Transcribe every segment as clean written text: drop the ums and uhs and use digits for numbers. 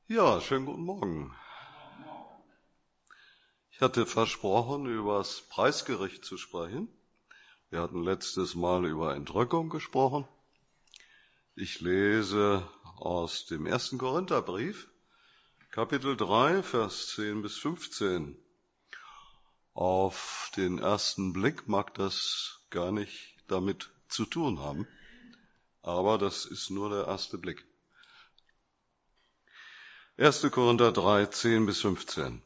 Ja, schönen guten Morgen. Ich hatte versprochen, über das Preisgericht zu sprechen. Wir hatten letztes Mal über Entrückung gesprochen. Ich lese aus dem 1. Korintherbrief, Kapitel 3, Vers 10 bis 15. Auf den ersten Blick mag das gar nicht damit zu tun haben, aber das ist nur der erste Blick. 1. Korinther 3, 10 bis 15.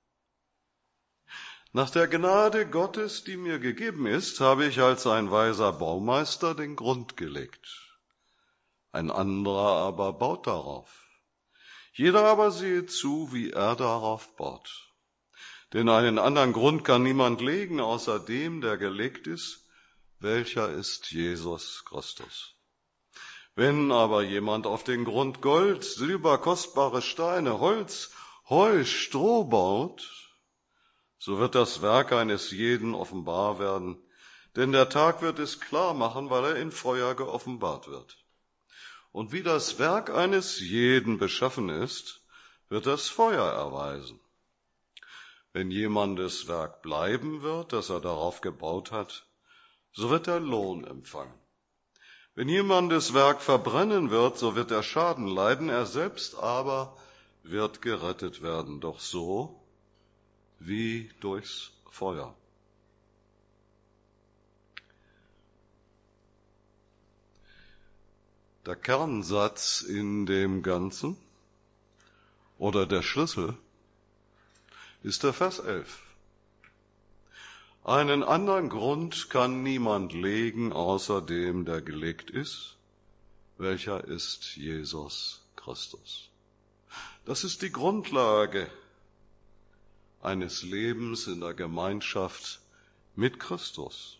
Nach der Gnade Gottes, die mir gegeben ist, habe ich als ein weiser Baumeister den Grund gelegt. Ein anderer aber baut darauf. Jeder aber sehe zu, wie er darauf baut. Denn einen anderen Grund kann niemand legen, außer dem, der gelegt ist, welcher ist Jesus Christus. Wenn aber jemand auf den Grund Gold, Silber, kostbare Steine, Holz, Heu, Stroh baut, so wird das Werk eines jeden offenbar werden, denn der Tag wird es klar machen, weil er in Feuer geoffenbart wird. Und wie das Werk eines jeden beschaffen ist, wird das Feuer erweisen. Wenn jemandes Werk bleiben wird, das er darauf gebaut hat, so wird er Lohn empfangen. Wenn jemandes Werk verbrennen wird, so wird er Schaden leiden, er selbst aber wird gerettet werden, doch so wie durchs Feuer. Der Kernsatz in dem Ganzen oder der Schlüssel ist der Vers 11. Einen anderen Grund kann niemand legen, außer dem, der gelegt ist, welcher ist Jesus Christus. Das ist die Grundlage eines Lebens in der Gemeinschaft mit Christus.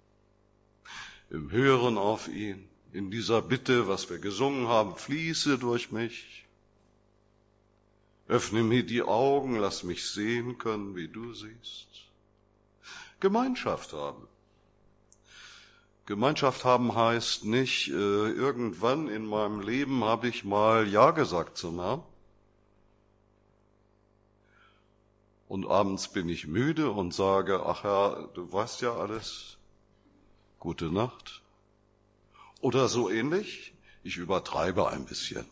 Im Hören auf ihn, in dieser Bitte, was wir gesungen haben, fließe durch mich. Öffne mir die Augen, lass mich sehen können, wie du siehst. Gemeinschaft haben. Gemeinschaft haben heißt nicht, irgendwann in meinem Leben habe ich mal Ja gesagt zum Herrn. Und abends bin ich müde und sage, ach Herr, du weißt ja alles, gute Nacht. Oder so ähnlich, ich übertreibe ein bisschen.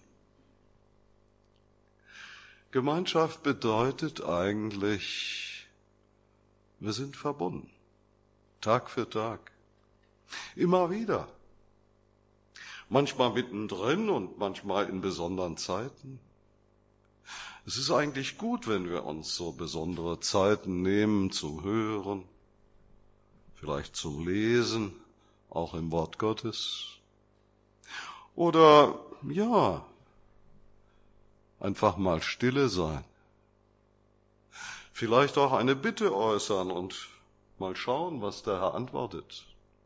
Gemeinschaft bedeutet eigentlich, wir sind verbunden, Tag für Tag, immer wieder. Manchmal mittendrin und manchmal in besonderen Zeiten. Es ist eigentlich gut, wenn wir uns so besondere Zeiten nehmen zum Hören, vielleicht zum Lesen, auch im Wort Gottes. Oder, ja, einfach mal stille sein. Vielleicht auch eine Bitte äußern und mal schauen, was der Herr antwortet.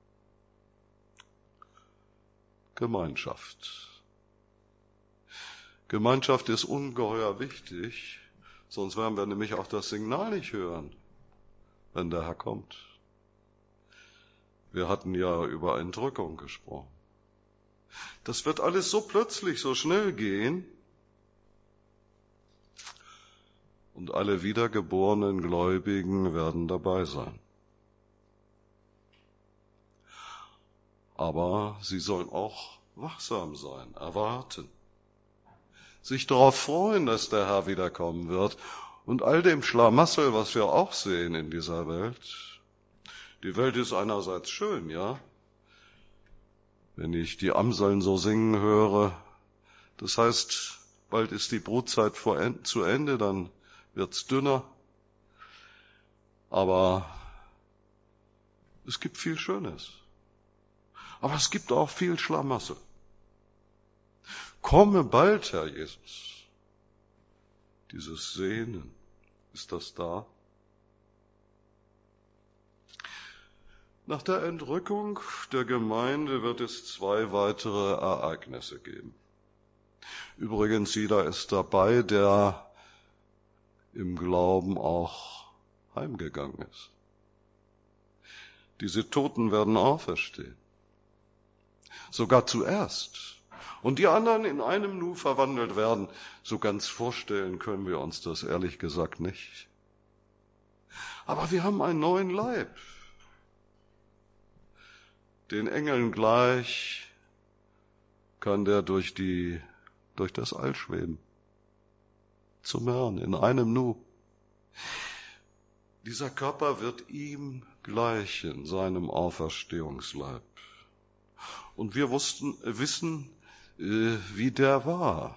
Gemeinschaft. Gemeinschaft ist ungeheuer wichtig, sonst werden wir nämlich auch das Signal nicht hören, wenn der Herr kommt. Wir hatten ja über Entrückung gesprochen. Das wird alles so plötzlich, so schnell gehen. Und alle wiedergeborenen Gläubigen werden dabei sein. Aber sie sollen auch wachsam sein, erwarten. Sich darauf freuen, dass der Herr wiederkommen wird. Und all dem Schlamassel, was wir auch sehen in dieser Welt. Die Welt ist einerseits schön, ja. Wenn ich die Amseln so singen höre, das heißt, bald ist die Brutzeit zu Ende, dann wird's dünner. Aber es gibt viel Schönes. Aber es gibt auch viel Schlamassel. Komme bald, Herr Jesus. Dieses Sehnen, ist das da? Nach der Entrückung der Gemeinde wird es 2 weitere Ereignisse geben. Übrigens, jeder ist dabei, der im Glauben auch heimgegangen ist. Diese Toten werden auferstehen. Sogar zuerst. und die anderen in einem Nu verwandelt werden. So ganz vorstellen können wir uns das ehrlich gesagt nicht. Aber wir haben einen neuen Leib, den Engeln gleich kann der durch das All schweben, zum Herrn in einem Nu. Dieser Körper wird ihm gleichen, seinem Auferstehungsleib. Und wir wissen, wie der war.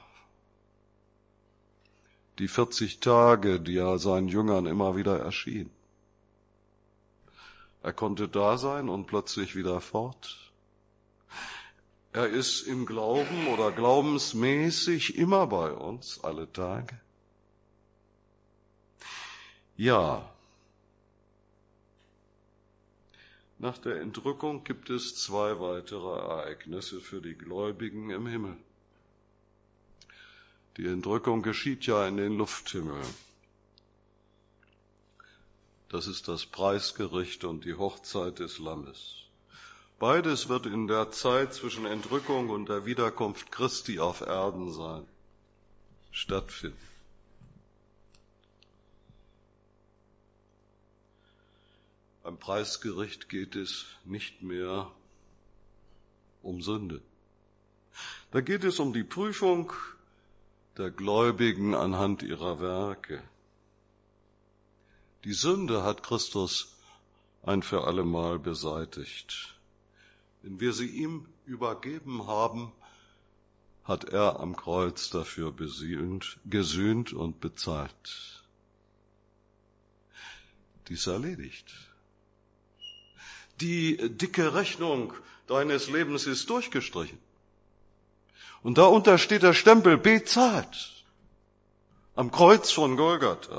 Die 40 Tage, die er seinen Jüngern immer wieder erschien. Er konnte da sein und plötzlich wieder fort. Er ist im Glauben oder glaubensmäßig immer bei uns, alle Tage. Ja, nach der Entrückung gibt es 2 weitere Ereignisse für die Gläubigen im Himmel. Die Entrückung geschieht ja in den Lufthimmel. Das ist das Preisgericht und die Hochzeit des Lammes. Beides wird in der Zeit zwischen Entrückung und der Wiederkunft Christi auf Erden stattfinden. Beim Preisgericht geht es nicht mehr um Sünde. Da geht es um die Prüfung der Gläubigen anhand ihrer Werke. Die Sünde hat Christus ein für allemal beseitigt. Wenn wir sie ihm übergeben haben, hat er am Kreuz dafür gesühnt und bezahlt. Dies erledigt. Die dicke Rechnung deines Lebens ist durchgestrichen. Und darunter steht der Stempel bezahlt. Am Kreuz von Golgatha.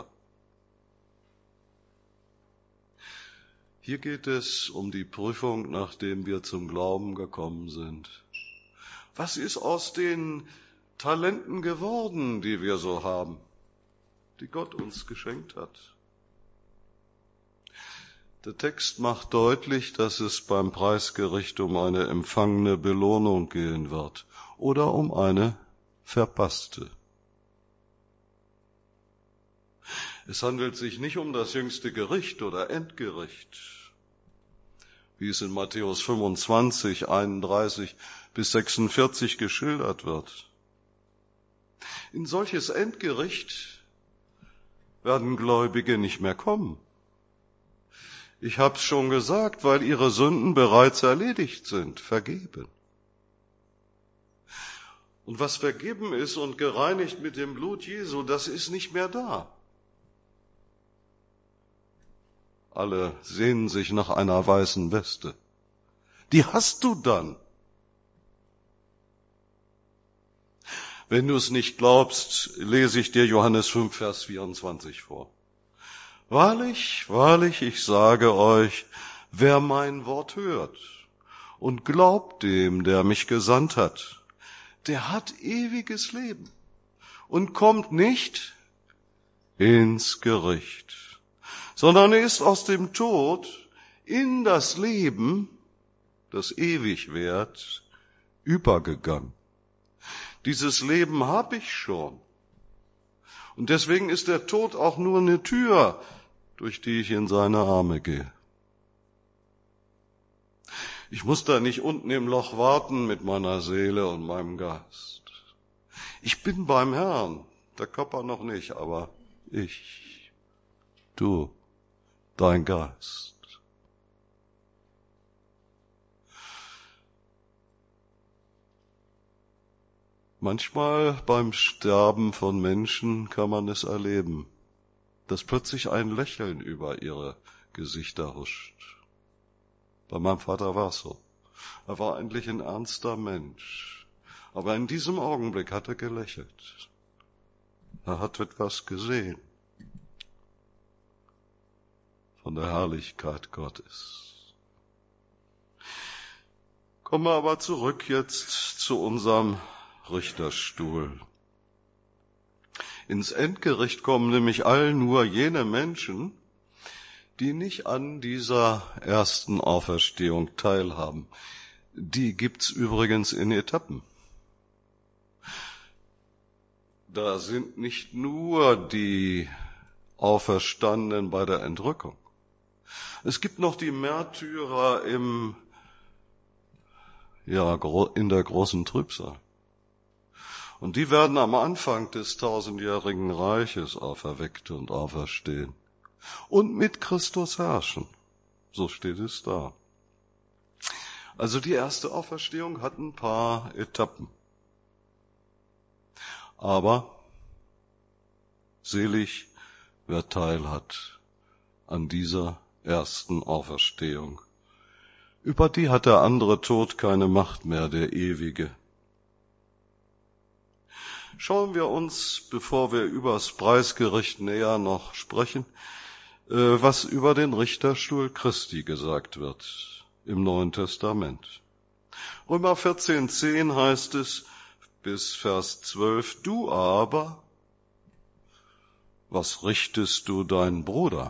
Hier geht es um die Prüfung, nachdem wir zum Glauben gekommen sind. Was ist aus den Talenten geworden, die wir so haben, die Gott uns geschenkt hat? Der Text macht deutlich, dass es beim Preisgericht um eine empfangene Belohnung gehen wird oder um eine verpasste. Es handelt sich nicht um das jüngste Gericht oder Endgericht, wie es in Matthäus 25, 31 bis 46 geschildert wird. In solches Endgericht werden Gläubige nicht mehr kommen. Ich hab's schon gesagt, weil ihre Sünden bereits erledigt sind, vergeben. Und was vergeben ist und gereinigt mit dem Blut Jesu, das ist nicht mehr da. Alle sehnen sich nach einer weißen Weste. Die hast du dann. Wenn du es nicht glaubst, lese ich dir Johannes 5, Vers 24 vor. Wahrlich, wahrlich, ich sage euch, wer mein Wort hört und glaubt dem, der mich gesandt hat, der hat ewiges Leben und kommt nicht ins Gericht, sondern ist aus dem Tod in das Leben, das ewig währt, übergegangen. Dieses Leben habe ich schon. Und deswegen ist der Tod auch nur eine Tür, durch die ich in seine Arme gehe. Ich muss da nicht unten im Loch warten mit meiner Seele und meinem Geist. Ich bin beim Herrn, der Körper noch nicht, aber ich, du, dein Geist. Manchmal beim Sterben von Menschen kann man es erleben, dass plötzlich ein Lächeln über ihre Gesichter huscht. Bei meinem Vater war es so. Er war eigentlich ein ernster Mensch, aber in diesem Augenblick hat er gelächelt. Er hat etwas gesehen von der Herrlichkeit Gottes. Kommen wir aber zurück jetzt zu unserem Richterstuhl. Ins Endgericht kommen nämlich all nur jene Menschen, die nicht an dieser ersten Auferstehung teilhaben. Die gibt's übrigens in Etappen. da sind nicht nur die Auferstandenen bei der Entrückung. Es gibt noch die Märtyrer in der großen Trübsal. Und die werden am Anfang des tausendjährigen Reiches auferweckt und auferstehen. Und mit Christus herrschen. So steht es da. Also die erste Auferstehung hat ein paar Etappen. Aber selig, wer Teil hat an dieser ersten Auferstehung. Über die hat der andere Tod keine Macht mehr, der ewige. Schauen wir uns, bevor wir über das Preisgericht näher noch sprechen, was über den Richterstuhl Christi gesagt wird im Neuen Testament. Römer 14,10 heißt es bis Vers 12, du aber, was richtest du deinen Bruder?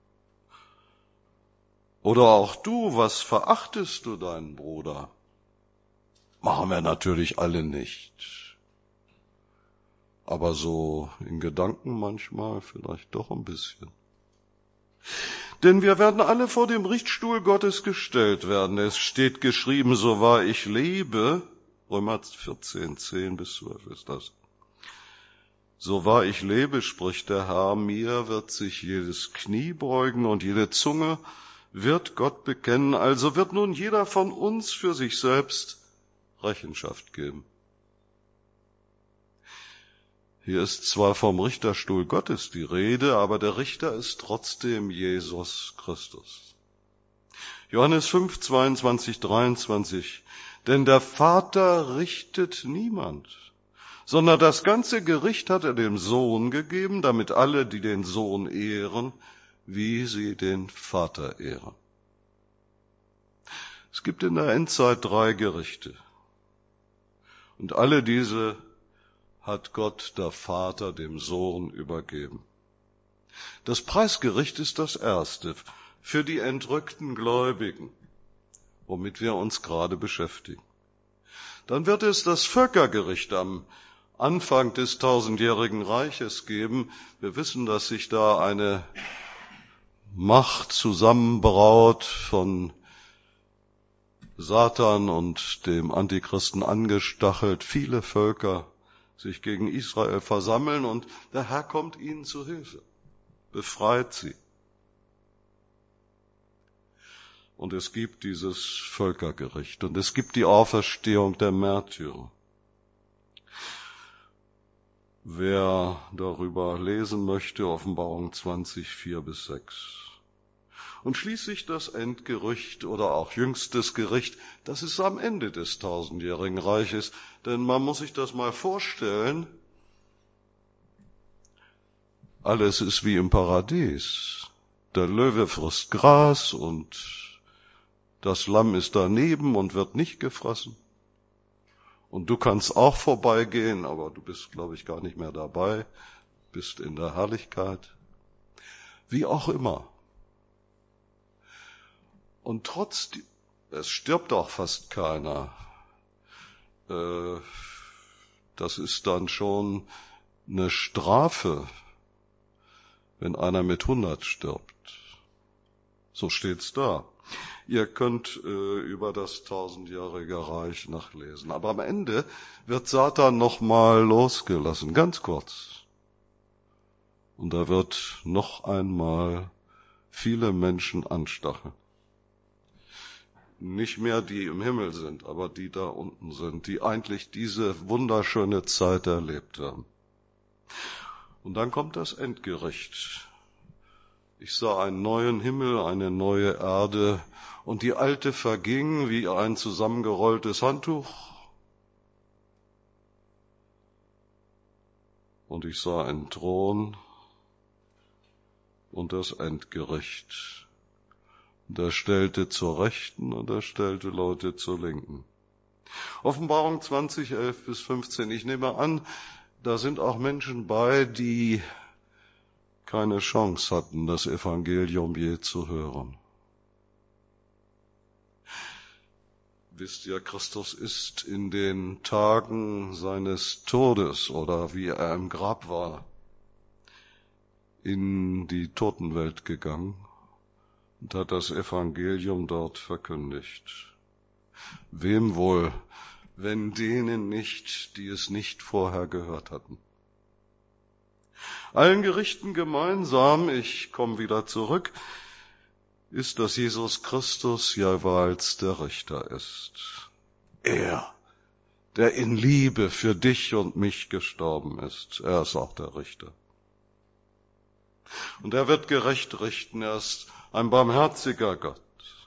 Oder auch du, was verachtest du deinen Bruder? Machen wir natürlich alle nicht. Aber so in Gedanken manchmal vielleicht doch ein bisschen. Denn wir werden alle vor dem Richtstuhl Gottes gestellt werden. Es steht geschrieben, so wahr ich lebe, Römer 14, 10 bis 12 ist das. So wahr ich lebe, spricht der Herr, mir wird sich jedes Knie beugen und jede Zunge wird Gott bekennen. Also wird nun jeder von uns für sich selbst Rechenschaft geben. Hier ist zwar vom Richterstuhl Gottes die Rede, aber der Richter ist trotzdem Jesus Christus. Johannes 5, 22, 23. Denn der Vater richtet niemand, sondern das ganze Gericht hat er dem Sohn gegeben, damit alle, die den Sohn ehren, wie sie den Vater ehren. Es gibt in der Endzeit 3 Gerichte. Und alle diese hat Gott, der Vater, dem Sohn übergeben. Das Preisgericht ist das erste für die entrückten Gläubigen, womit wir uns gerade beschäftigen. Dann wird es das Völkergericht am Anfang des tausendjährigen Reiches geben. Wir wissen, dass sich da eine Macht zusammenbraut von Satan und dem Antichristen angestachelt, viele Völker sich gegen Israel versammeln und der Herr kommt ihnen zu Hilfe, befreit sie. Und es gibt dieses Völkergericht und es gibt die Auferstehung der Märtyrer. Wer darüber lesen möchte, Offenbarung 20, 4 bis 6. Und schließlich das Endgericht oder auch jüngstes Gericht, das ist am Ende des tausendjährigen Reiches. Denn man muss sich das mal vorstellen, alles ist wie im Paradies. Der Löwe frisst Gras und das Lamm ist daneben und wird nicht gefressen. Und du kannst auch vorbeigehen, aber du bist, glaube ich, gar nicht mehr dabei, bist in der Herrlichkeit. Wie auch immer. Und trotzdem, es stirbt auch fast keiner. Das ist dann schon eine Strafe, wenn einer mit 100 stirbt. So steht's da. Ihr könnt über das tausendjährige Reich nachlesen. Aber am Ende wird Satan nochmal losgelassen, ganz kurz. Und er wird noch einmal viele Menschen anstacheln. Nicht mehr die im Himmel sind, aber die da unten sind, die eigentlich diese wunderschöne Zeit erlebt haben. Und dann kommt das Endgericht. Ich sah einen neuen Himmel, eine neue Erde, und die alte verging wie ein zusammengerolltes Handtuch. Und ich sah einen Thron und das Endgericht. Und er stellte zur Rechten und er stellte Leute zur Linken. Offenbarung 20, 11 bis 15. Ich nehme an, da sind auch Menschen bei, die keine Chance hatten, das Evangelium je zu hören. Wisst ihr, Christus ist in den Tagen seines Todes oder wie er im Grab war, in die Totenwelt gegangen und hat das Evangelium dort verkündigt. Wem wohl, wenn denen nicht, die es nicht vorher gehört hatten? Allen Gerichten gemeinsam, ich komme wieder zurück, ist, dass Jesus Christus jeweils der Richter ist. Er, der in Liebe für dich und mich gestorben ist, er ist auch der Richter. Und er wird gerecht richten, er ist ein barmherziger Gott.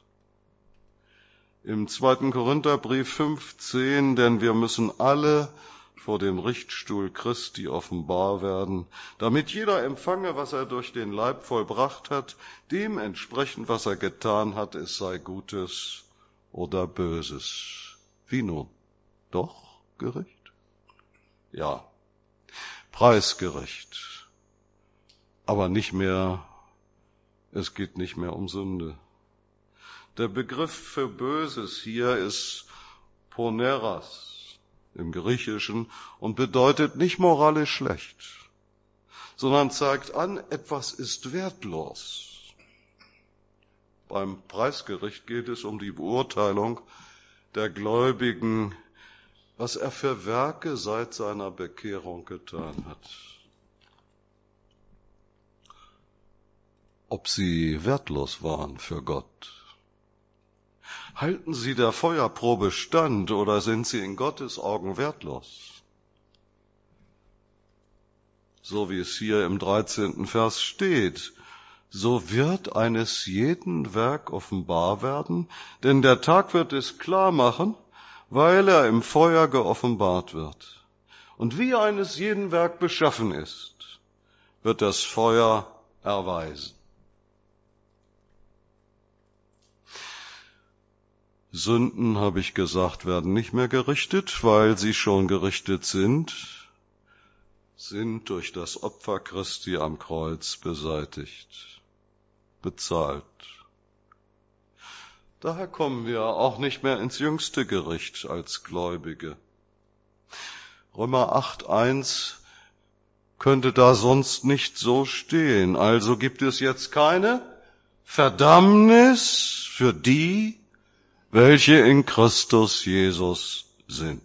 Im 2. Korintherbrief 5,10, denn wir müssen alle vor dem Richtstuhl Christi offenbar werden, damit jeder empfange, was er durch den Leib vollbracht hat, dementsprechend, was er getan hat, es sei Gutes oder Böses. Wie nun? Doch Gericht? Ja, preisgerecht. Aber nicht mehr, es geht nicht mehr um Sünde. Der Begriff für Böses hier ist Poneras im Griechischen und bedeutet nicht moralisch schlecht, sondern zeigt an, etwas ist wertlos. Beim Preisgericht geht es um die Beurteilung der Gläubigen, was er für Werke seit seiner Bekehrung getan hat. Ob sie wertlos waren für Gott. Halten sie der Feuerprobe stand oder sind sie in Gottes Augen wertlos? So wie es hier im 13. Vers steht, so wird eines jeden Werk offenbar werden, denn der Tag wird es klar machen, weil er im Feuer geoffenbart wird. Und wie eines jeden Werk beschaffen ist, wird das Feuer erweisen. Sünden, habe ich gesagt, werden nicht mehr gerichtet, weil sie schon gerichtet sind durch das Opfer Christi am Kreuz beseitigt, bezahlt. Daher kommen wir auch nicht mehr ins jüngste Gericht als Gläubige. Römer 8,1 könnte da sonst nicht so stehen. Also gibt es jetzt keine Verdammnis für die, welche in Christus Jesus sind.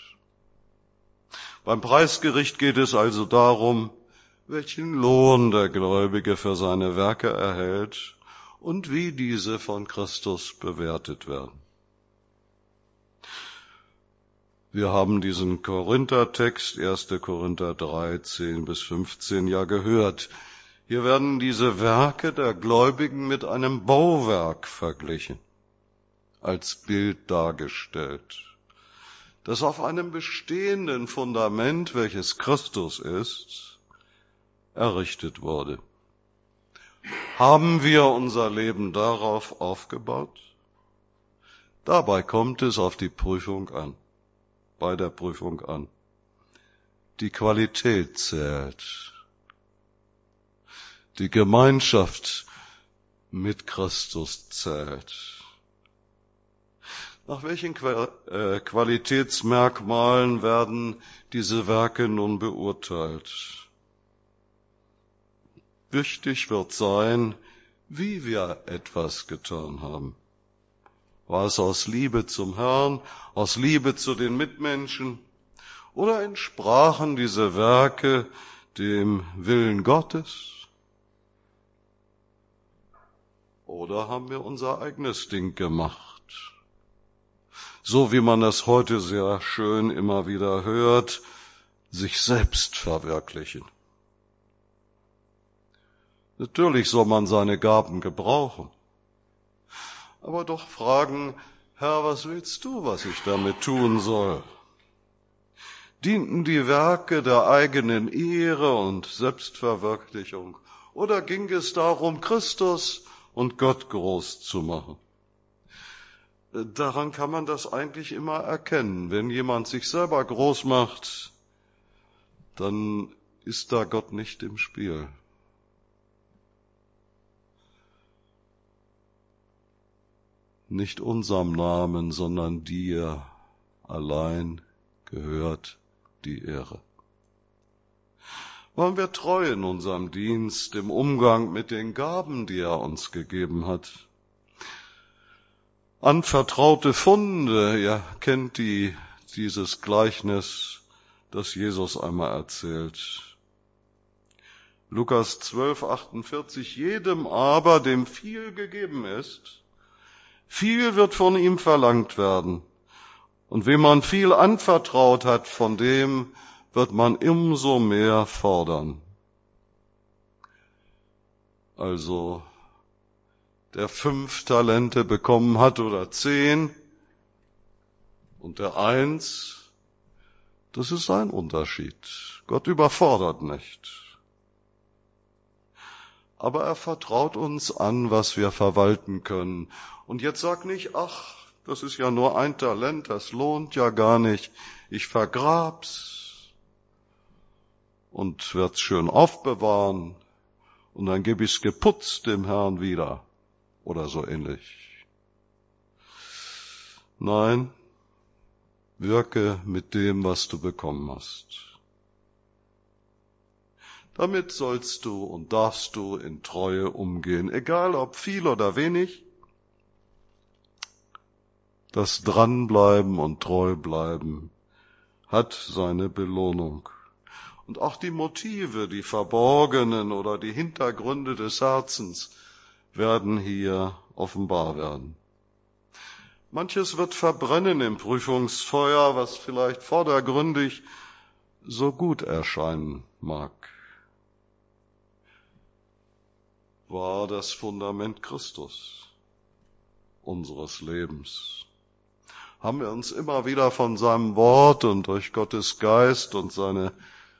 Beim Preisgericht geht es also darum, welchen Lohn der Gläubige für seine Werke erhält und wie diese von Christus bewertet werden. Wir haben diesen Korinther-Text, 1. Korinther 3, 10 bis 15 ja gehört. Hier werden diese Werke der Gläubigen mit einem Bauwerk verglichen, als Bild dargestellt, das auf einem bestehenden Fundament, welches Christus ist, errichtet wurde. Haben wir unser Leben darauf aufgebaut? Dabei kommt es auf die Prüfung an, bei der Prüfung an. Die Qualität zählt. Die Gemeinschaft mit Christus zählt. Nach welchen Qualitätsmerkmalen werden diese Werke nun beurteilt? Wichtig wird sein, wie wir etwas getan haben. War es aus Liebe zum Herrn, aus Liebe zu den Mitmenschen, oder entsprachen diese Werke dem Willen Gottes? Oder haben wir unser eigenes Ding gemacht? So wie man das heute sehr schön immer wieder hört, sich selbst verwirklichen. Natürlich soll man seine Gaben gebrauchen, aber doch fragen, Herr, was willst du, was ich damit tun soll? Dienten die Werke der eigenen Ehre und Selbstverwirklichung oder ging es darum, Christus und Gott groß zu machen? Daran kann man das eigentlich immer erkennen. Wenn jemand sich selber groß macht, dann ist da Gott nicht im Spiel. nicht unserem Namen, sondern dir allein gehört die Ehre. Wollen wir treu in unserem Dienst, im Umgang mit den Gaben, die er uns gegeben hat. Anvertraute Funde, ihr kennt dieses Gleichnis, das Jesus einmal erzählt. Lukas 12,48, jedem aber, dem viel gegeben ist, viel wird von ihm verlangt werden. Und wem man viel anvertraut hat, von dem wird man umso mehr fordern. Also, der 5 Talente bekommen hat oder 10 und der 1, das ist ein Unterschied. Gott überfordert nicht. Aber er vertraut uns an, was wir verwalten können. Und jetzt sag nicht, ach, das ist ja nur ein Talent, das lohnt ja gar nicht. Ich vergrab's und werd's schön aufbewahren und dann gebe ich's geputzt dem Herrn wieder oder so ähnlich. Nein, wirke mit dem, was du bekommen hast. Damit sollst du und darfst du in Treue umgehen, egal ob viel oder wenig. Das Dranbleiben und Treubleiben hat seine Belohnung. Und auch die Motive, die verborgenen oder die Hintergründe des Herzens werden hier offenbar werden. Manches wird verbrennen im Prüfungsfeuer, was vielleicht vordergründig so gut erscheinen mag. War das Fundament Christus unseres Lebens. Haben wir uns immer wieder von seinem Wort und durch Gottes Geist und seine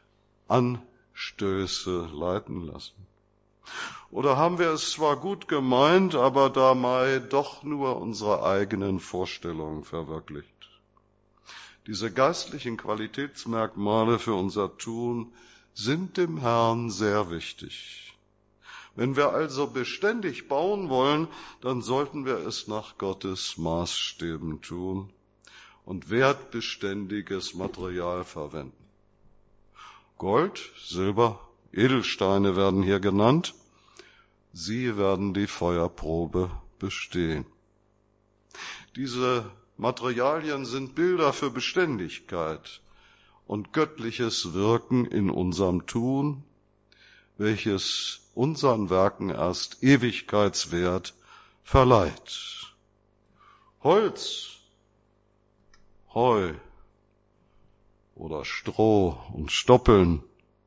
Anstöße leiten lassen? Oder haben wir es zwar gut gemeint, aber dabei doch nur unsere eigenen Vorstellungen verwirklicht? Diese geistlichen Qualitätsmerkmale für unser Tun sind dem Herrn sehr wichtig. Wenn wir also beständig bauen wollen, dann sollten wir es nach Gottes Maßstäben tun und wertbeständiges Material verwenden. Gold, Silber, Edelsteine werden hier genannt. Sie werden die Feuerprobe bestehen. Diese Materialien sind Bilder für Beständigkeit und göttliches Wirken in unserem Tun, welches unseren Werken erst Ewigkeitswert verleiht. Holz, Heu oder Stroh und Stoppeln,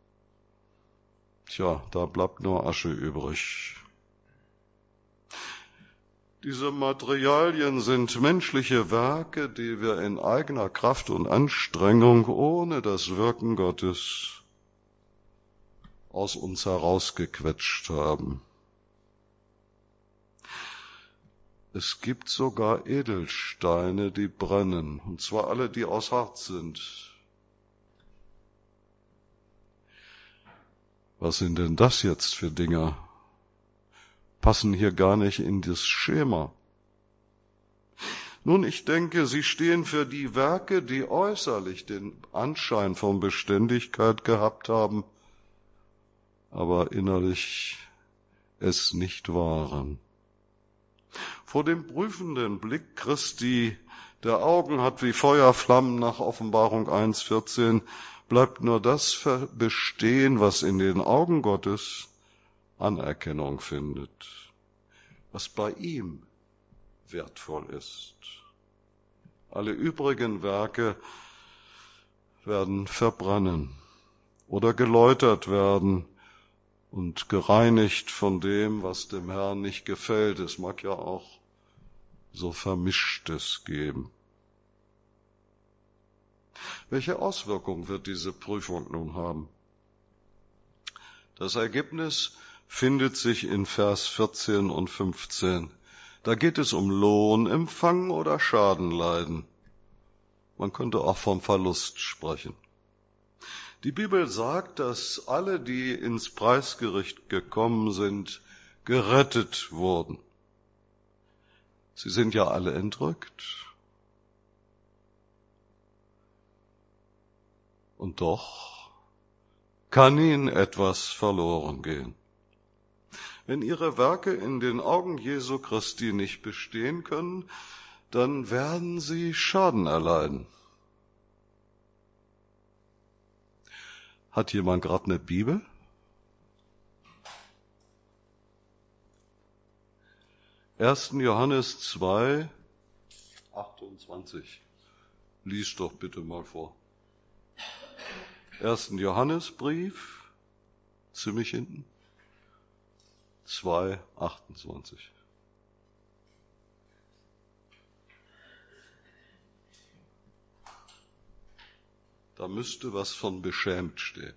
da bleibt nur Asche übrig. Diese Materialien sind menschliche Werke, die wir in eigener Kraft und Anstrengung ohne das Wirken Gottes aus uns herausgequetscht haben. Es gibt sogar Edelsteine, die brennen, und zwar alle, die aus Harz sind. Was sind denn das jetzt für Dinger? Passen hier gar nicht in das Schema. Nun, ich denke, sie stehen für die Werke, die äußerlich den Anschein von Beständigkeit gehabt haben, aber innerlich es nicht waren. Vor dem prüfenden Blick Christi, der Augen hat wie Feuerflammen nach Offenbarung 1,14, bleibt nur das bestehen, was in den Augen Gottes Anerkennung findet, was bei ihm wertvoll ist. Alle übrigen Werke werden verbrennen oder geläutert werden und gereinigt von dem, was dem Herrn nicht gefällt. Es mag ja auch so Vermischtes geben. Welche Auswirkung wird diese Prüfung nun haben? Das Ergebnis findet sich in Vers 14 und 15. Da geht es um Lohnempfang oder Schadenleiden. Man könnte auch vom Verlust sprechen. Die Bibel sagt, dass alle, die ins Preisgericht gekommen sind, gerettet wurden. Sie sind ja alle entrückt. Und doch kann ihnen etwas verloren gehen. Wenn ihre Werke in den Augen Jesu Christi nicht bestehen können, dann werden sie Schaden erleiden. Hat jemand gerade eine Bibel? 1. Johannes 2, 28. Lies doch bitte mal vor. 1. Johannesbrief, ziemlich hinten, 2, 28. Da müsste was von beschämt stehen.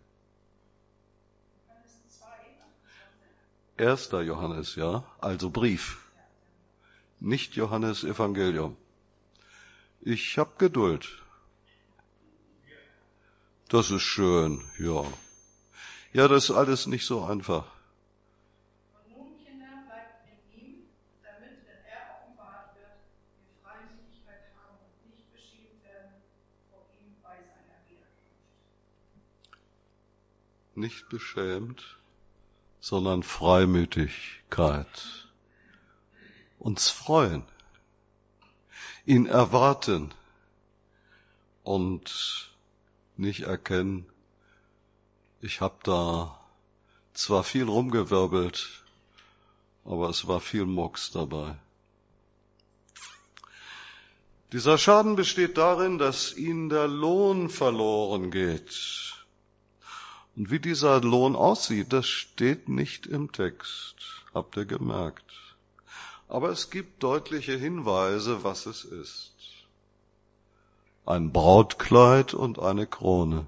1. Johannes, ja, also Brief, nicht Johannes Evangelium. Ich hab Geduld. Das ist schön, ja. Ja, das ist alles nicht so einfach. Und nun, Kinder, bleibt in ihm, damit, wenn er offenbart wird, wir Freimütigkeit haben und nicht beschämt werden vor ihm bei seiner Wiederkunft. Nicht beschämt, sondern Freimütigkeit. Uns freuen, ihn erwarten und nicht erkennen, ich habe da zwar viel rumgewirbelt, aber es war viel Murks dabei. Dieser Schaden besteht darin, dass ihnen der Lohn verloren geht. Und wie dieser Lohn aussieht, das steht nicht im Text, habt ihr gemerkt. Aber es gibt deutliche Hinweise, was es ist. Ein Brautkleid und eine Krone.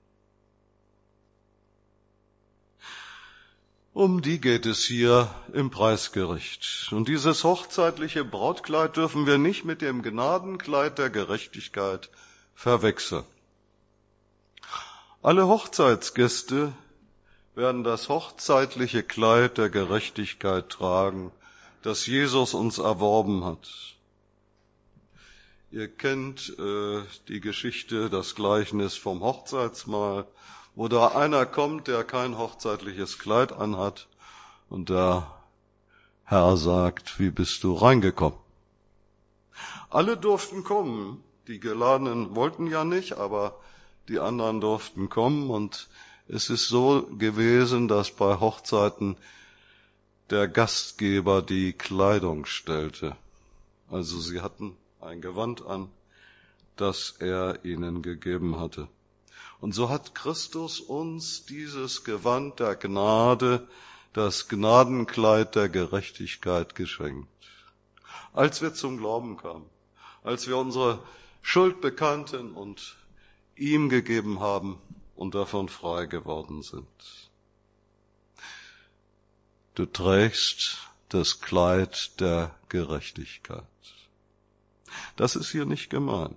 Um die geht es hier im Preisgericht. Und dieses hochzeitliche Brautkleid dürfen wir nicht mit dem Gnadenkleid der Gerechtigkeit verwechseln. Alle Hochzeitsgäste werden das hochzeitliche Kleid der Gerechtigkeit tragen, das Jesus uns erworben hat. Ihr kennt die Geschichte, das Gleichnis vom Hochzeitsmahl, wo da einer kommt, der kein hochzeitliches Kleid anhat und der Herr sagt, wie bist du reingekommen? Alle durften kommen, die Geladenen wollten ja nicht, aber die anderen durften kommen und es ist so gewesen, dass bei Hochzeiten der Gastgeber die Kleidung stellte. Also sie hatten ein Gewand an, das er ihnen gegeben hatte. Und so hat Christus uns dieses Gewand der Gnade, das Gnadenkleid der Gerechtigkeit geschenkt. Als wir zum Glauben kamen, als wir unsere Schuld bekannten und ihm gegeben haben und davon frei geworden sind. Du trägst das Kleid der Gerechtigkeit. Das ist hier nicht gemeint.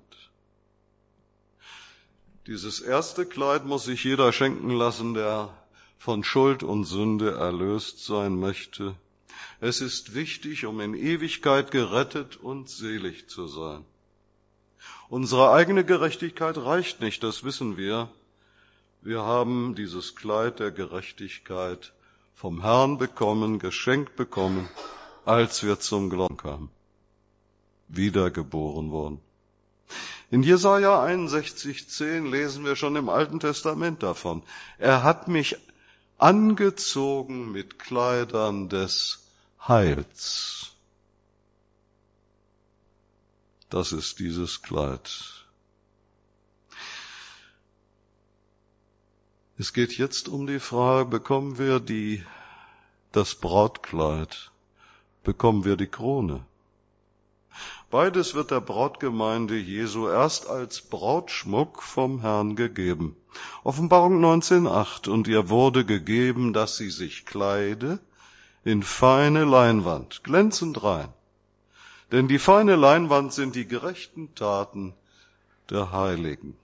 Dieses erste Kleid muss sich jeder schenken lassen, der von Schuld und Sünde erlöst sein möchte. Es ist wichtig, um in Ewigkeit gerettet und selig zu sein. Unsere eigene Gerechtigkeit reicht nicht, das wissen wir. Wir haben dieses Kleid der Gerechtigkeit vom Herrn bekommen, geschenkt bekommen, als wir zum Glauben kamen, wiedergeboren wurden. In Jesaja 61,10 lesen wir schon im Alten Testament davon. Er hat mich angezogen mit Kleidern des Heils. Das ist dieses Kleid. Es geht jetzt um die Frage, bekommen wir das Brautkleid, bekommen wir die Krone? Beides wird der Brautgemeinde Jesu erst als Brautschmuck vom Herrn gegeben. Offenbarung 19,8. Und ihr wurde gegeben, dass sie sich kleide in feine Leinwand, glänzend rein. Denn die feine Leinwand sind die gerechten Taten der Heiligen.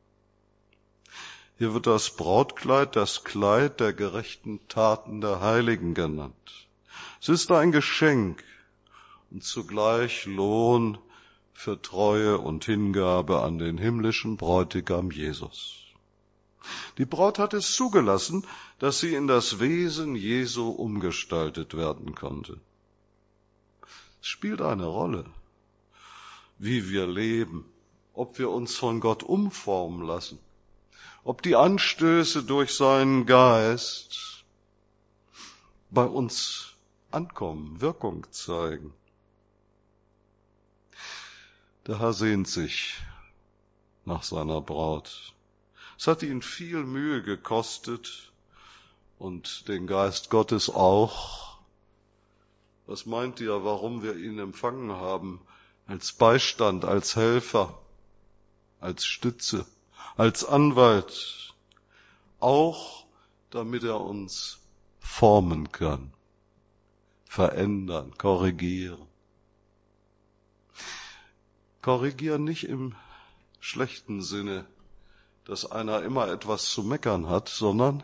Hier wird das Brautkleid das Kleid der gerechten Taten der Heiligen genannt. Es ist ein Geschenk und zugleich Lohn für Treue und Hingabe an den himmlischen Bräutigam Jesus. Die Braut hat es zugelassen, dass sie in das Wesen Jesu umgestaltet werden konnte. Es spielt eine Rolle, wie wir leben, ob wir uns von Gott umformen lassen, ob die Anstöße durch seinen Geist bei uns ankommen, Wirkung zeigen. Der Herr sehnt sich nach seiner Braut. Es hat ihn viel Mühe gekostet und den Geist Gottes auch. Was meint ihr, warum wir ihn empfangen haben? Als Beistand, als Helfer, als Stütze, als Anwalt. Auch damit er uns formen kann, verändern, korrigieren. Korrigieren nicht im schlechten Sinne, dass einer immer etwas zu meckern hat, sondern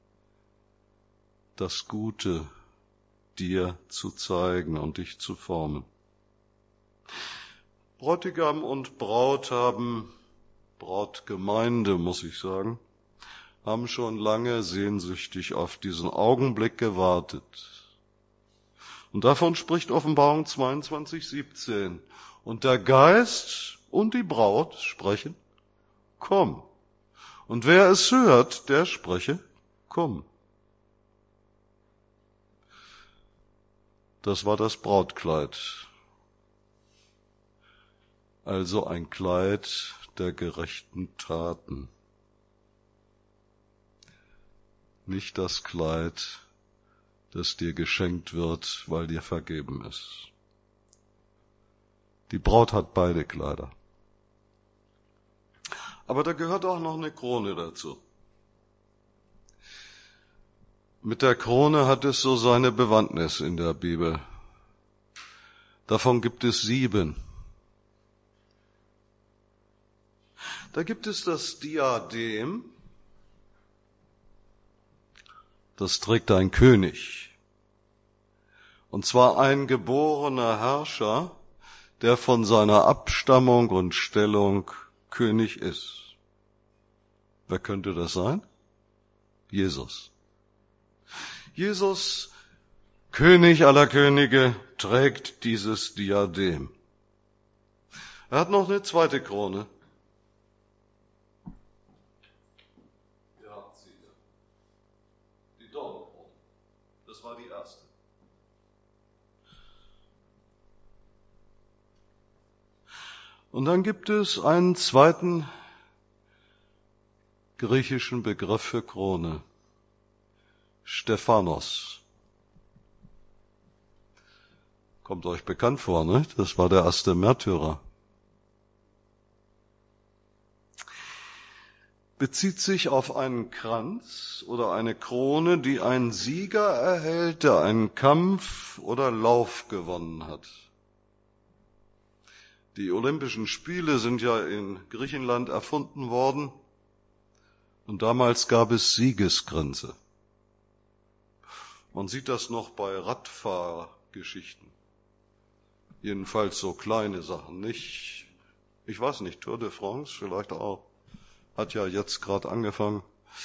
das Gute dir zu zeigen und dich zu formen. Bräutigam und Braut Brautgemeinde, muss ich sagen, haben schon lange sehnsüchtig auf diesen Augenblick gewartet. Und davon spricht Offenbarung 22,17. Und der Geist und die Braut sprechen, komm. Und wer es hört, der spreche, komm. Das war das Brautkleid. Also ein Kleid der gerechten Taten. Nicht das Kleid, das dir geschenkt wird, weil dir vergeben ist. Die Braut hat beide Kleider. Aber da gehört auch noch eine Krone dazu. Mit der Krone hat es so seine Bewandtnis in der Bibel. Davon gibt es 7. Da gibt es das Diadem, das trägt ein König. Und zwar ein geborener Herrscher, der von seiner Abstammung und Stellung König ist. Wer könnte das sein? Jesus. Jesus, König aller Könige, trägt dieses Diadem. Er hat noch eine zweite Krone. Ja, die Dornenkrone. Das war die erste. Und dann gibt es einen zweiten griechischen Begriff für Krone. Stephanos. Kommt euch bekannt vor, ne? Das war der erste Märtyrer. Bezieht sich auf einen Kranz oder eine Krone, die ein Sieger erhält, der einen Kampf oder Lauf gewonnen hat. Die Olympischen Spiele sind ja in Griechenland erfunden worden und damals gab es Siegeskränze. Man sieht das noch bei Radfahrgeschichten. Jedenfalls so kleine Sachen, nicht, ich weiß nicht, Tour de France vielleicht auch. Hat ja jetzt gerade angefangen.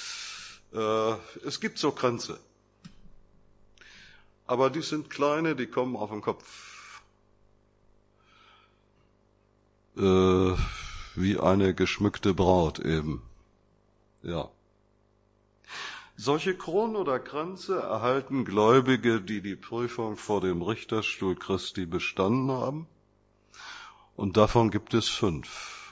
Es gibt so Kränze. Aber die sind kleine, die kommen auf den Kopf. Wie eine geschmückte Braut eben. Ja. Solche Kronen oder Kränze erhalten Gläubige, die die Prüfung vor dem Richterstuhl Christi bestanden haben. Und davon gibt es 5.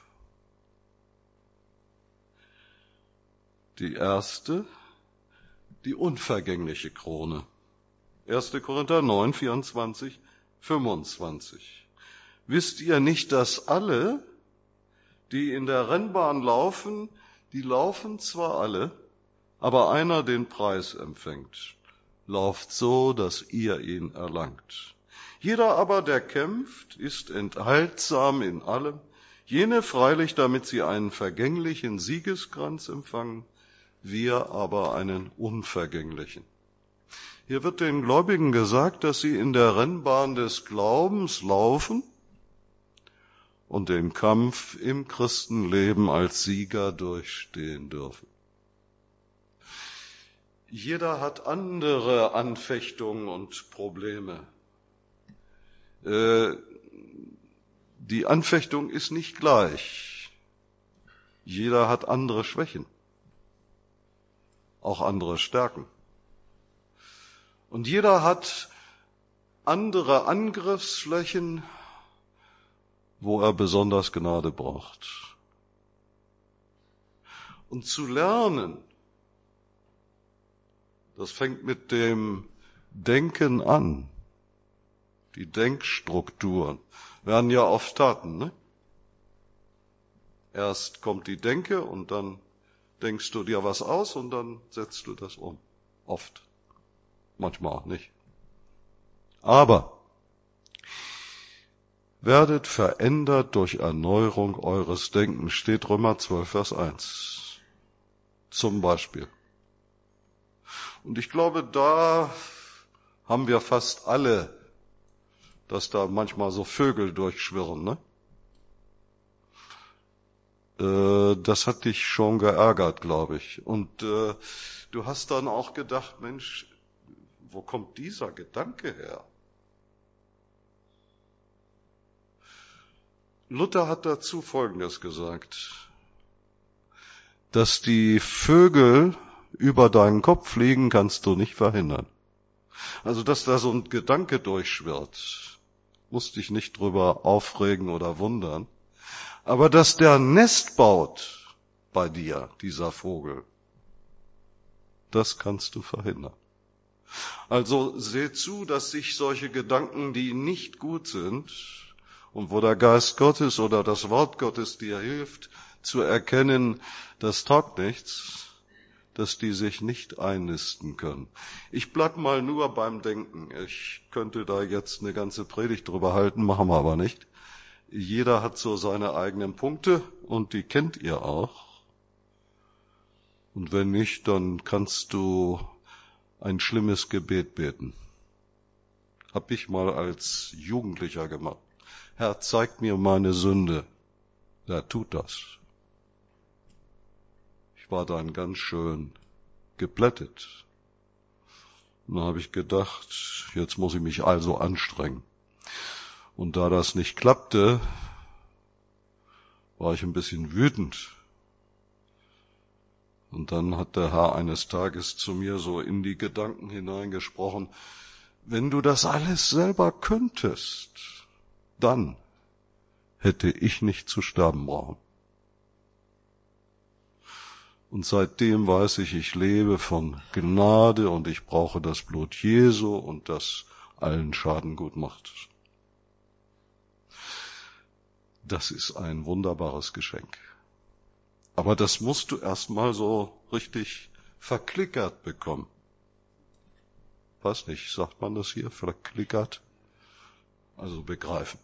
Die erste, die unvergängliche Krone. 1. Korinther 9, 24, 25. Wisst ihr nicht, dass alle, die in der Rennbahn laufen, die laufen zwar alle, aber einer den Preis empfängt. Lauft so, dass ihr ihn erlangt. Jeder aber, der kämpft, ist enthaltsam in allem. Jene freilich, damit sie einen vergänglichen Siegeskranz empfangen, wir aber einen unvergänglichen. Hier wird den Gläubigen gesagt, dass sie in der Rennbahn des Glaubens laufen und den Kampf im Christenleben als Sieger durchstehen dürfen. Jeder hat andere Anfechtungen und Probleme. Die Anfechtung ist nicht gleich. Jeder hat andere Schwächen, auch andere Stärken. Und jeder hat andere Angriffsflächen, wo er besonders Gnade braucht. Und zu lernen, das fängt mit dem Denken an. Die Denkstrukturen werden ja oft Taten, ne? Erst kommt die Denke und dann denkst du dir was aus und dann setzt du das um. Oft. Manchmal auch nicht. Aber werdet verändert durch Erneuerung eures Denkens, steht Römer 12, Vers 1. Zum Beispiel. Und ich glaube, da haben wir fast alle, dass da manchmal so Vögel durchschwirren, ne? Das hat dich schon geärgert, glaube ich. Und du hast dann auch gedacht, Mensch, wo kommt dieser Gedanke her? Luther hat dazu Folgendes gesagt, dass die Vögel über deinen Kopf fliegen, kannst du nicht verhindern. Also, dass da so ein Gedanke durchschwirrt, musst dich nicht drüber aufregen oder wundern. Aber dass der Nest baut bei dir, dieser Vogel, das kannst du verhindern. Also seh zu, dass sich solche Gedanken, die nicht gut sind und wo der Geist Gottes oder das Wort Gottes dir hilft, zu erkennen, das taugt nichts, dass die sich nicht einnisten können. Ich bleib mal nur beim Denken. Ich könnte da jetzt eine ganze Predigt drüber halten, machen wir aber nicht. Jeder hat so seine eigenen Punkte und die kennt ihr auch. Und wenn nicht, dann kannst du ein schlimmes Gebet beten. Hab ich mal als Jugendlicher gemacht. Herr, zeig mir meine Sünde. Er tut das. Ich war dann ganz schön geplättet. Und dann habe ich gedacht, jetzt muss ich mich also anstrengen. Und da das nicht klappte, war ich ein bisschen wütend. Und dann hat der Herr eines Tages zu mir so in die Gedanken hineingesprochen, wenn du das alles selber könntest, dann hätte ich nicht zu sterben brauchen. Und seitdem weiß ich, ich lebe von Gnade und ich brauche das Blut Jesu und das allen Schaden gut macht. Das ist ein wunderbares Geschenk. Aber das musst du erstmal so richtig verklickert bekommen. Weiß nicht, sagt man das hier? Verklickert? Also begreifen.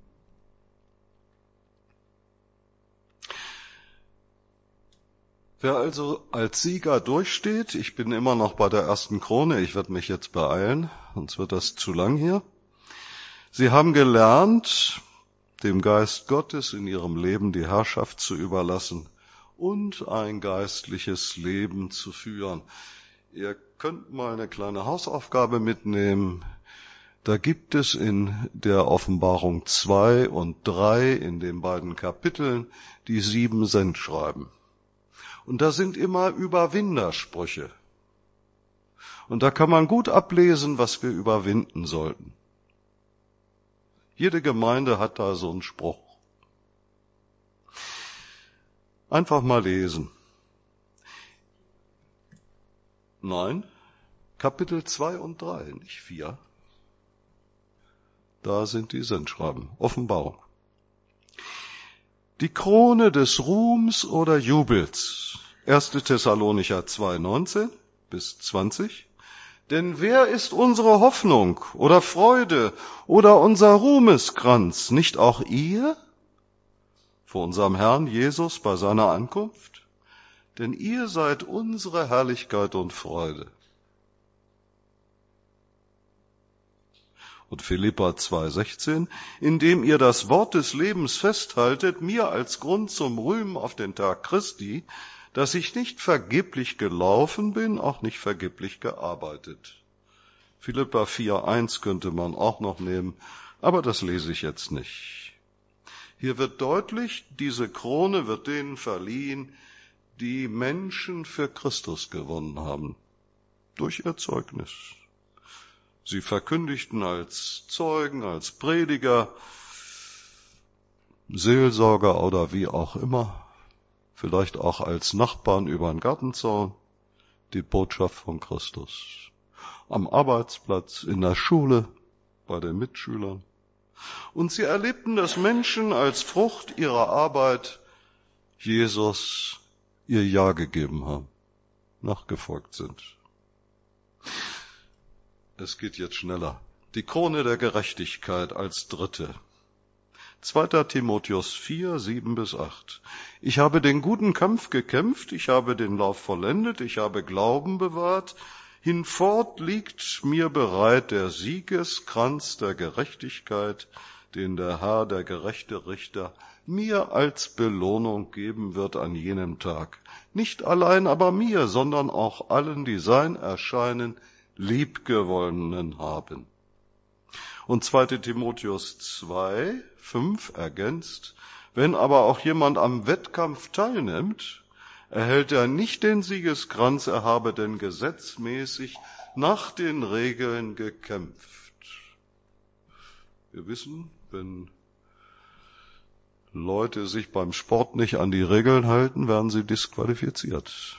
Wer also als Sieger durchsteht, ich bin immer noch bei der ersten Krone, ich werde mich jetzt beeilen, sonst wird das zu lang hier. Sie haben gelernt, dem Geist Gottes in ihrem Leben die Herrschaft zu überlassen und ein geistliches Leben zu führen. Ihr könnt mal eine kleine Hausaufgabe mitnehmen. Da gibt es in der Offenbarung 2 und 3 in den beiden Kapiteln die 7 Sendschreiben. Und da sind immer Überwindersprüche. Und da kann man gut ablesen, was wir überwinden sollten. Jede Gemeinde hat da so einen Spruch. Einfach mal lesen. Nein, Kapitel 2 und 3, nicht 4. Da sind die Sendschreiben, Offenbarung. Die Krone des Ruhms oder Jubels. 1. Thessalonicher 2, 19 bis 20. Denn wer ist unsere Hoffnung oder Freude oder unser Ruhmeskranz? Nicht auch ihr? Vor unserem Herrn Jesus bei seiner Ankunft? Denn ihr seid unsere Herrlichkeit und Freude. Und Philipper 2,16, indem ihr das Wort des Lebens festhaltet, mir als Grund zum Rühmen auf den Tag Christi, dass ich nicht vergeblich gelaufen bin, auch nicht vergeblich gearbeitet. Philipper 4,1 könnte man auch noch nehmen, aber das lese ich jetzt nicht. Hier wird deutlich, diese Krone wird denen verliehen, die Menschen für Christus gewonnen haben, durch ihr Zeugnis. Sie verkündigten als Zeugen, als Prediger, Seelsorger oder wie auch immer, vielleicht auch als Nachbarn über den Gartenzaun, die Botschaft von Christus. Am Arbeitsplatz, in der Schule, bei den Mitschülern. Und sie erlebten, dass Menschen als Frucht ihrer Arbeit Jesus ihr Ja gegeben haben, nachgefolgt sind. Es geht jetzt schneller. Die Krone der Gerechtigkeit als dritte. 2. Timotheus 4, 7-8. Ich habe den guten Kampf gekämpft, ich habe den Lauf vollendet, ich habe Glauben bewahrt. Hinfort liegt mir bereit der Siegeskranz der Gerechtigkeit, den der Herr, der gerechte Richter, mir als Belohnung geben wird an jenem Tag. Nicht allein aber mir, sondern auch allen, die sein Erscheinen liebgewonnenen haben. Und 2. Timotheus 2, 5 ergänzt, wenn aber auch jemand am Wettkampf teilnimmt, erhält er nicht den Siegeskranz, er habe denn gesetzmäßig nach den Regeln gekämpft. Wir wissen, wenn Leute sich beim Sport nicht an die Regeln halten, werden sie disqualifiziert.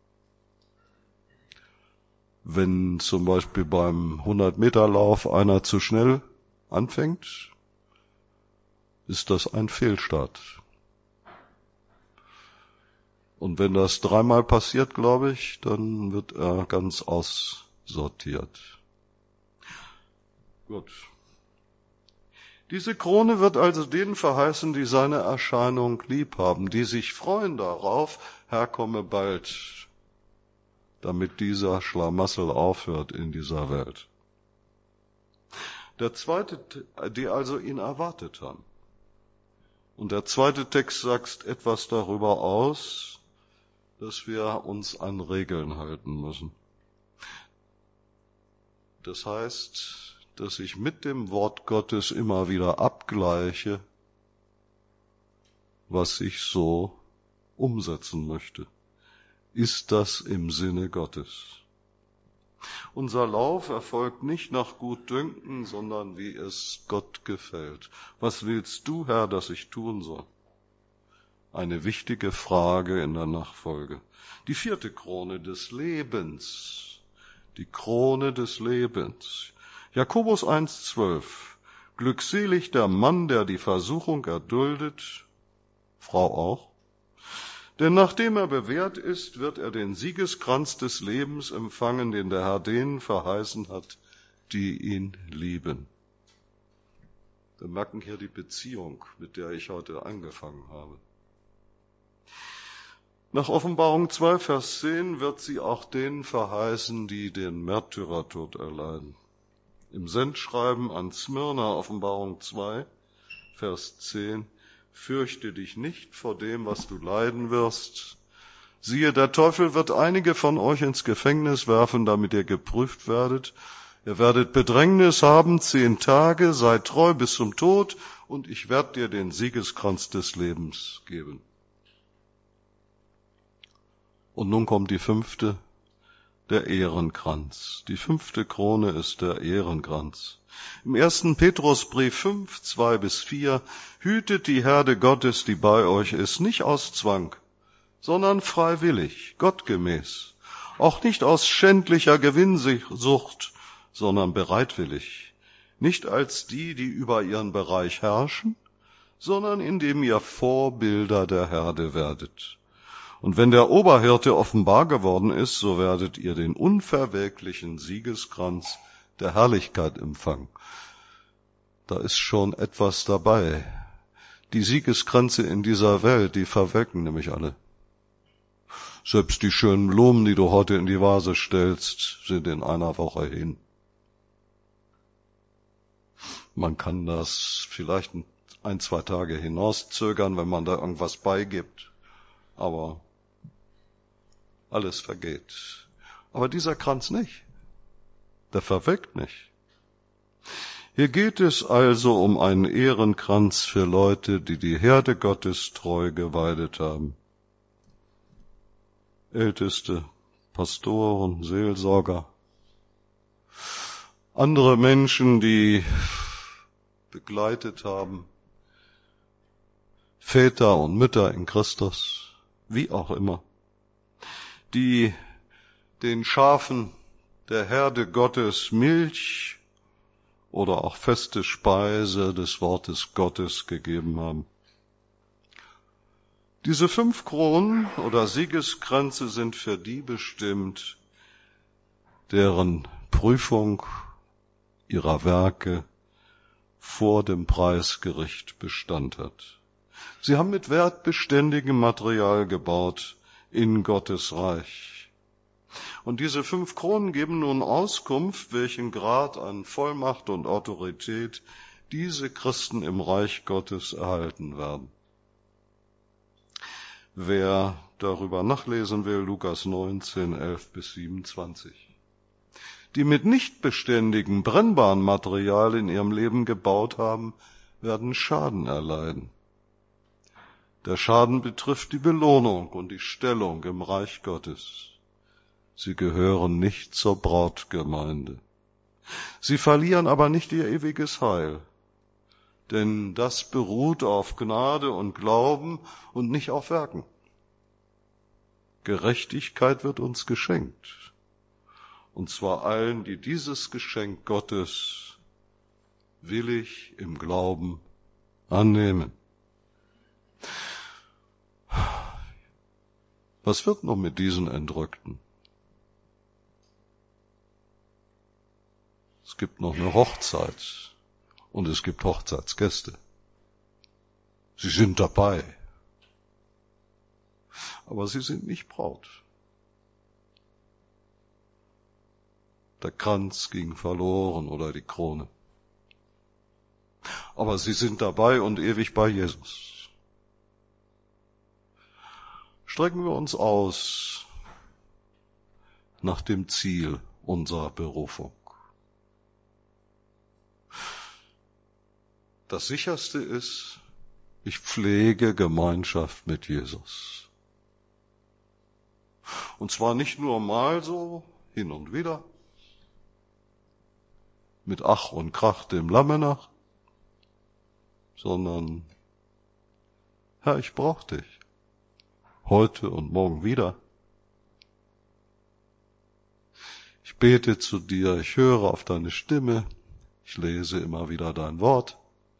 Wenn zum Beispiel beim 100-Meter-Lauf einer zu schnell anfängt, ist das ein Fehlstart. Und wenn das 3-mal passiert, glaube ich, dann wird er ganz aussortiert. Gut. Diese Krone wird also denen verheißen, die seine Erscheinung lieb haben, die sich freuen darauf, Herr, komme bald, damit dieser Schlamassel aufhört in dieser Welt. Der zweite, die also ihn erwartet haben. Und der zweite Text sagt etwas darüber aus, dass wir uns an Regeln halten müssen. Das heißt, dass ich mit dem Wort Gottes immer wieder abgleiche, was ich so umsetzen möchte. Ist das im Sinne Gottes? Unser Lauf erfolgt nicht nach Gutdünken, sondern wie es Gott gefällt. Was willst du, Herr, dass ich tun soll? Eine wichtige Frage in der Nachfolge. Die 4. Krone des Lebens. Die Krone des Lebens. Jakobus 1,12. Glückselig der Mann, der die Versuchung erduldet, Frau auch. Denn nachdem er bewährt ist, wird er den Siegeskranz des Lebens empfangen, den der Herr denen verheißen hat, die ihn lieben. Wir merken hier die Beziehung, mit der ich heute angefangen habe. Nach Offenbarung 2, Vers 10 wird sie auch denen verheißen, die den Märtyrertod erleiden. Im Sendschreiben an Smyrna, Offenbarung 2, Vers 10, fürchte dich nicht vor dem, was du leiden wirst. Siehe, der Teufel wird einige von euch ins Gefängnis werfen, damit ihr geprüft werdet. Ihr werdet Bedrängnis haben 10 Tage, seid treu bis zum Tod, und ich werde dir den Siegeskranz des Lebens geben. Und nun kommt die 5., der Ehrenkranz. Die 5. Krone ist der Ehrenkranz. Im 1. Petrusbrief 5, 2-4, hütet die Herde Gottes, die bei euch ist, nicht aus Zwang, sondern freiwillig, gottgemäß, auch nicht aus schändlicher Gewinnsucht, sondern bereitwillig, nicht als die, die über ihren Bereich herrschen, sondern indem ihr Vorbilder der Herde werdet. Und wenn der Oberhirte offenbar geworden ist, so werdet ihr den unverwelklichen Siegeskranz der Herrlichkeit empfangen. Da ist schon etwas dabei. Die Siegeskränze in dieser Welt, die verwelken nämlich alle. Selbst die schönen Blumen, die du heute in die Vase stellst, sind in einer Woche hin. Man kann das vielleicht 1-2 Tage hinauszögern, wenn man da irgendwas beigibt. Aber alles vergeht. Aber dieser Kranz nicht. Der verwelkt nicht. Hier geht es also um einen Ehrenkranz für Leute, die die Herde Gottes treu geweidet haben. Älteste, Pastoren, Seelsorger, andere Menschen, die begleitet haben, Väter und Mütter in Christus, wie auch immer, die den Schafen der Herde Gottes Milch oder auch feste Speise des Wortes Gottes gegeben haben. Diese 5 Kronen oder Siegeskränze sind für die bestimmt, deren Prüfung ihrer Werke vor dem Preisgericht Bestand hat. Sie haben mit wertbeständigem Material gebaut in Gottes Reich. Und diese 5 Kronen geben nun Auskunft, welchen Grad an Vollmacht und Autorität diese Christen im Reich Gottes erhalten werden. Wer darüber nachlesen will, Lukas 19, 11-27. Die mit nicht beständigem, brennbaren Material in ihrem Leben gebaut haben, werden Schaden erleiden. Der Schaden betrifft die Belohnung und die Stellung im Reich Gottes. Sie gehören nicht zur Brautgemeinde. Sie verlieren aber nicht ihr ewiges Heil, denn das beruht auf Gnade und Glauben und nicht auf Werken. Gerechtigkeit wird uns geschenkt, und zwar allen, die dieses Geschenk Gottes willig im Glauben annehmen. Was wird nun mit diesen Entrückten? Es gibt noch eine Hochzeit und es gibt Hochzeitsgäste. Sie sind dabei, aber sie sind nicht Braut. Der Kranz ging verloren oder die Krone. Aber sie sind dabei und ewig bei Jesus. Strecken wir uns aus nach dem Ziel unserer Berufung. Das Sicherste ist, ich pflege Gemeinschaft mit Jesus. Und zwar nicht nur mal so, hin und wieder, mit Ach und Krach dem Lamme nach, sondern, Herr, ich brauche dich, heute und morgen wieder. Ich bete zu dir, ich höre auf deine Stimme, ich lese immer wieder dein Wort.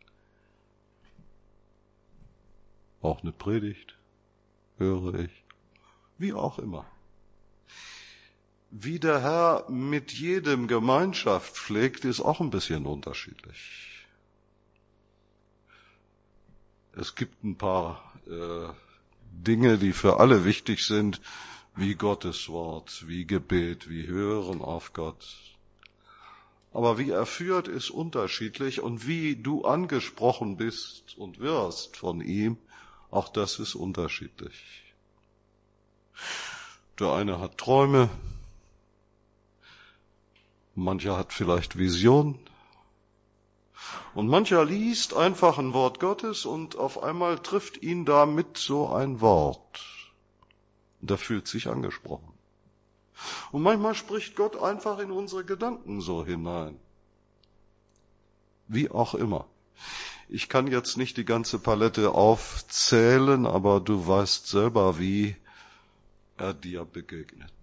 Auch eine Predigt höre ich, wie auch immer. Wie der Herr mit jedem Gemeinschaft pflegt, ist auch ein bisschen unterschiedlich. Es gibt ein paar Dinge, die für alle wichtig sind, wie Gottes Wort, wie Gebet, wie Hören auf Gott. Aber wie er führt, ist unterschiedlich und wie du angesprochen bist und wirst von ihm, auch das ist unterschiedlich. Der eine hat Träume, mancher hat vielleicht Vision und mancher liest einfach ein Wort Gottes und auf einmal trifft ihn damit so ein Wort. Und er fühlt sich angesprochen. Und manchmal spricht Gott einfach in unsere Gedanken so hinein. Wie auch immer. Ich kann jetzt nicht die ganze Palette aufzählen, aber du weißt selber, wie er dir begegnet.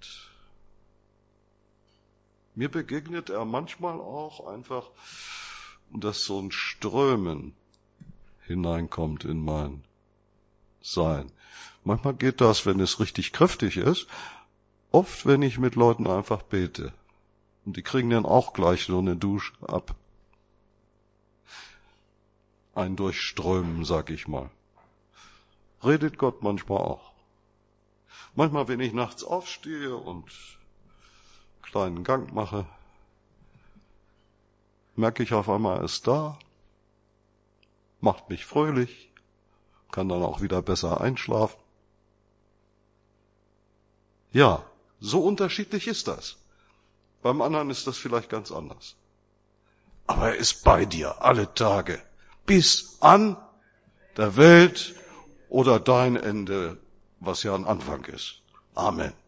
Mir begegnet er manchmal auch einfach, dass so ein Strömen hineinkommt in mein Sein. Manchmal geht das, wenn es richtig kräftig ist, oft, wenn ich mit Leuten einfach bete. Und die kriegen dann auch gleich so eine Dusche ab. Ein Durchströmen, sag ich mal. Redet Gott manchmal auch. Manchmal, wenn ich nachts aufstehe und einen kleinen Gang mache, merke ich auf einmal, er ist da, macht mich fröhlich, kann dann auch wieder besser einschlafen. Ja, so unterschiedlich ist das. Beim anderen ist das vielleicht ganz anders. Aber er ist bei dir alle Tage, bis an der Welt oder dein Ende, was ja ein Anfang ist. Amen.